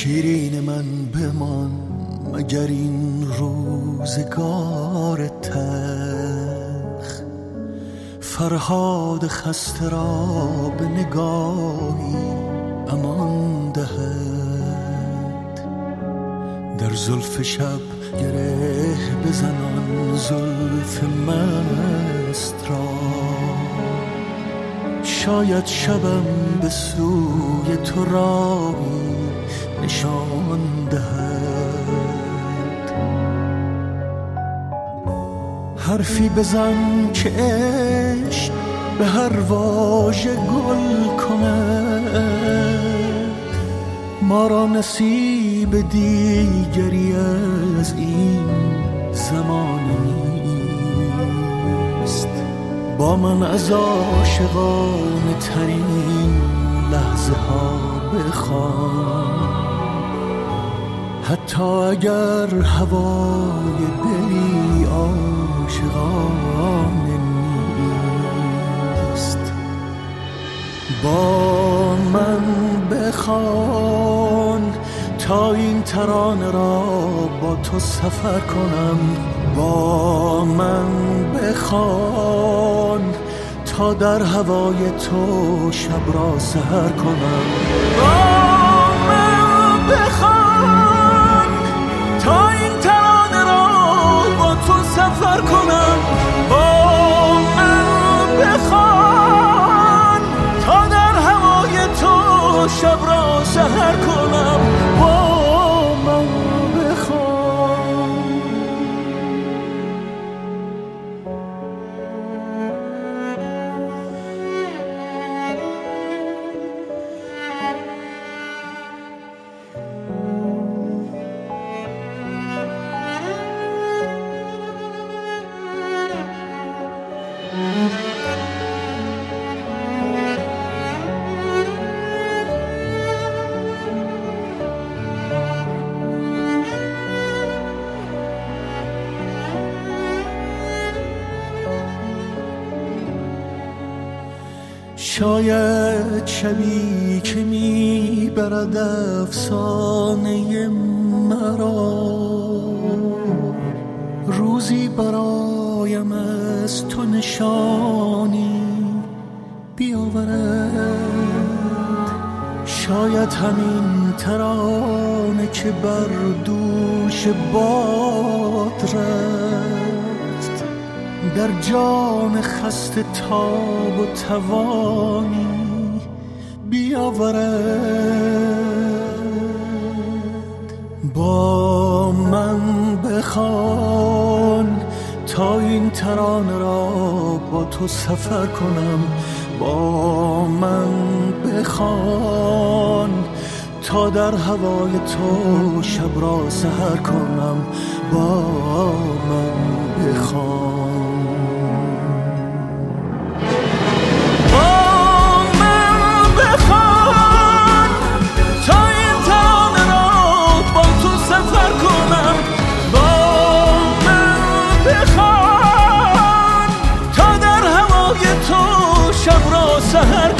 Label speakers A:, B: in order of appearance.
A: شیرین من بمان مگر این روزگار تلخ، فرهاد خسته را به نگاهی امان دهد. در زلف شب گره بزنان زلف مست را، شاید شبم به سوی تو راهی نشان دهد. حرفی بزن که عشق به هر واژه گل کند، ما را نصیب دیگری از این زمانه نیست. با من از عاشقانه ترین لحظه ها بخوان، حتی اگر هوای دلی عاشقانه نیست. با من بخوان تا این ترانه را با تو سفر کنم. با من بخوان تا در هوای تو شب را سحر کنم. با من بخوان تا این ترانه را با تو سفر کنم. با من بخوان تا در هوای تو شب را سحر کنم. با من شاید شبی که میبرد افسانه مرا، روزی برایم از تو نشانی بیاورد. شاید همین ترانه که بر دوش باد رفت، در جان خسته تاب و توانی بیاورد. با من بخوان تا این ترانه را با تو سفر کنم. با من بخوان تا در هوای تو شب را سحر کنم. با من بخوان سحر